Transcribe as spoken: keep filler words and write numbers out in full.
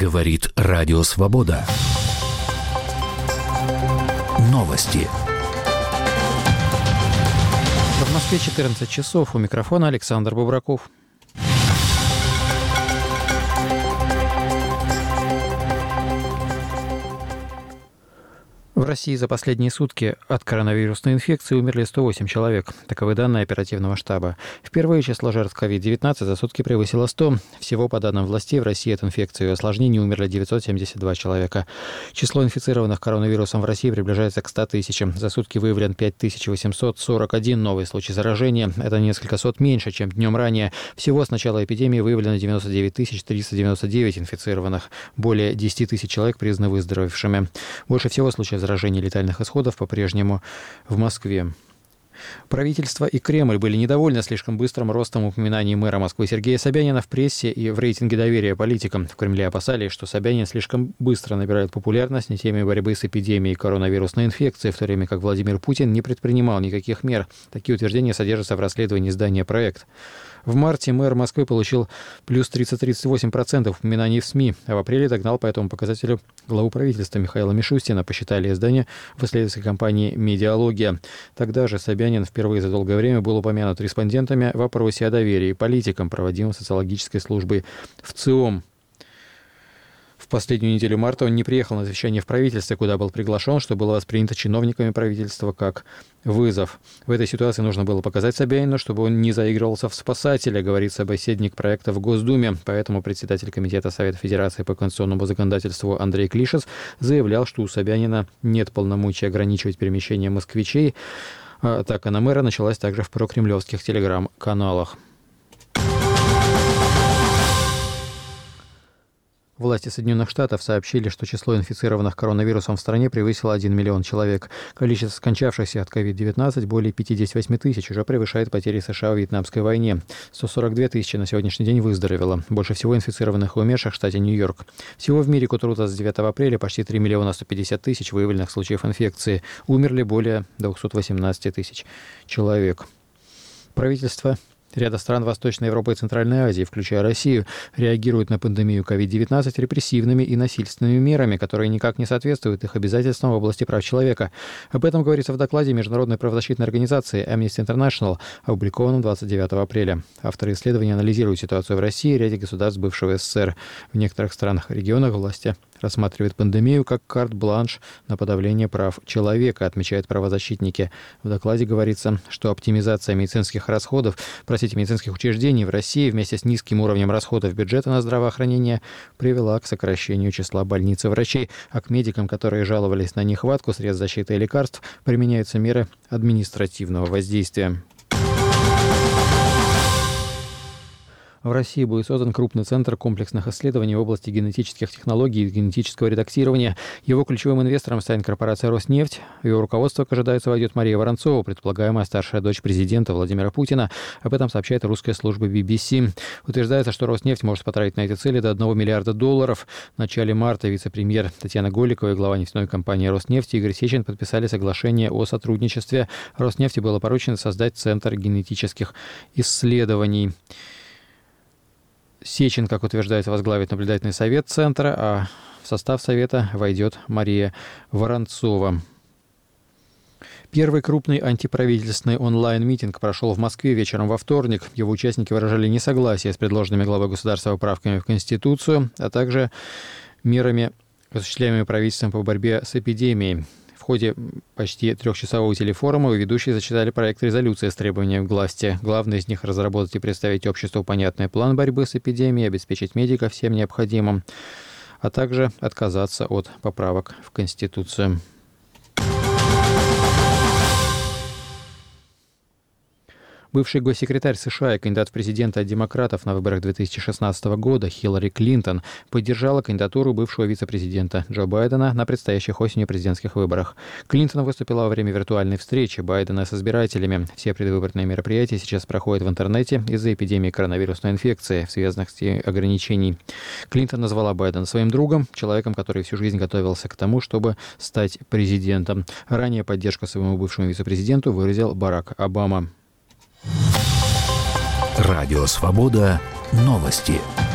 Говорит Радио Свобода. Новости. В Москве четырнадцать часов. У микрофона Александр Бубраков. В России за последние сутки от коронавирусной инфекции умерли сто восемь человек. Таковы данные оперативного штаба. Впервые число жертв ковид девятнадцать за сутки превысило сто. Всего, по данным властей, в России от инфекции и осложнений умерли девятьсот семьдесят два человека. Число инфицированных коронавирусом в России приближается к ста тысячам. За сутки выявлен пять тысяч восемьсот сорок один новый случай заражения. Это несколько сот меньше, чем днем ранее. Всего с начала эпидемии выявлено девяносто девять тысяч триста девяносто девять инфицированных. Более десять тысяч человек признаны выздоровевшими. Больше всего случаев заражения летальных исходов по-прежнему в Москве. Правительство и Кремль были недовольны слишком быстрым ростом упоминаний мэра Москвы Сергея Собянина в прессе и в рейтинге доверия политикам. В Кремле опасались, что Собянин слишком быстро набирает популярность на теме борьбы с эпидемией коронавирусной инфекции, в то время как Владимир Путин не предпринимал никаких мер. Такие утверждения содержатся в расследовании издания «Проект». В марте мэр Москвы получил плюс тридцать-тридцать восемь процентов упоминаний в СМИ, а в апреле догнал по этому показателю главу правительства Михаила Мишустина, посчитали издание в исследовательской компании «Медиалогия». Тогда же Собянин впервые за долгое время был упомянут респондентами в опросе о доверии политикам, проводимом социологической службой в ЦИОМ. В последнюю неделю марта он не приехал на совещание в правительстве, куда был приглашен, что было воспринято чиновниками правительства как вызов. В этой ситуации нужно было показать Собянину, чтобы он не заигрывался в спасателя, говорит собеседник проекта в Госдуме. Поэтому председатель Комитета Совета Федерации по конституционному законодательству Андрей Клишес заявлял, что у Собянина нет полномочий ограничивать перемещение москвичей. Атака на мэра началась также в прокремлевских телеграм-каналах. Власти Соединенных Штатов сообщили, что число инфицированных коронавирусом в стране превысило один миллион человек. Количество скончавшихся от ковид девятнадцать более пятьдесят восемь тысяч, уже превышает потери США в Вьетнамской войне. сто сорок две тысячи на сегодняшний день выздоровело. Больше всего инфицированных и умерших в штате Нью-Йорк. Всего в мире к утру двадцать девятого апреля почти три миллиона сто пятьдесят тысяч выявленных случаев инфекции. Умерли более двухсот восемнадцати тысяч человек. Правительство ряда стран Восточной Европы и Центральной Азии, включая Россию, реагируют на пандемию ковид девятнадцать репрессивными и насильственными мерами, которые никак не соответствуют их обязательствам в области прав человека. Об этом говорится в докладе Международной правозащитной организации Amnesty International, опубликованном двадцать девятого апреля. Авторы исследования анализируют ситуацию в России и ряде государств бывшего СССР. В некоторых странах и регионах власти рассматривают пандемию как карт-бланш на подавление прав человека, отмечают правозащитники. В докладе говорится, что оптимизация медицинских расходов, простите, медицинских учреждений в России вместе с низким уровнем расходов бюджета на здравоохранение привела к сокращению числа больниц и врачей, а к медикам, которые жаловались на нехватку средств защиты и лекарств, применяются меры административного воздействия. В России будет создан крупный центр комплексных исследований в области генетических технологий и генетического редактирования. Его ключевым инвестором станет корпорация «Роснефть». В его руководство, как ожидается, войдет Мария Воронцова, предполагаемая старшая дочь президента Владимира Путина. Об этом сообщает русская служба би би си. Утверждается, что «Роснефть» может потратить на эти цели до одного миллиарда долларов. В начале марта вице-премьер Татьяна Голикова и глава нефтяной компании «Роснефть» Игорь Сечин подписали соглашение о сотрудничестве. «Роснефти» было поручено создать центр генетических исследований. Сечин, как утверждается, возглавит наблюдательный совет центра, а в состав совета войдет Мария Воронцова. Первый крупный антиправительственный онлайн-митинг прошел в Москве вечером во вторник. Его участники выражали несогласие с предложенными главой государства поправками в Конституцию, а также мерами, осуществляемыми правительством по борьбе с эпидемией. В ходе почти трехчасового телефорума ведущие зачитали проект резолюции с требованиями к власти. Главное из них — разработать и представить обществу понятный план борьбы с эпидемией, обеспечить медиков всем необходимым, а также отказаться от поправок в Конституцию. Бывший госсекретарь США и кандидат в президенты от демократов на выборах две тысячи шестнадцатого года Хиллари Клинтон поддержала кандидатуру бывшего вице-президента Джо Байдена на предстоящих осенью президентских выборах. Клинтон выступила во время виртуальной встречи Байдена с избирателями. Все предвыборные мероприятия сейчас проходят в интернете из-за эпидемии коронавирусной инфекции, связанных с ограничений. Клинтон назвала Байдена своим другом, человеком, который всю жизнь готовился к тому, чтобы стать президентом. Ранее поддержку своему бывшему вице-президенту выразил Барак Обама. Радио Свобода. Новости.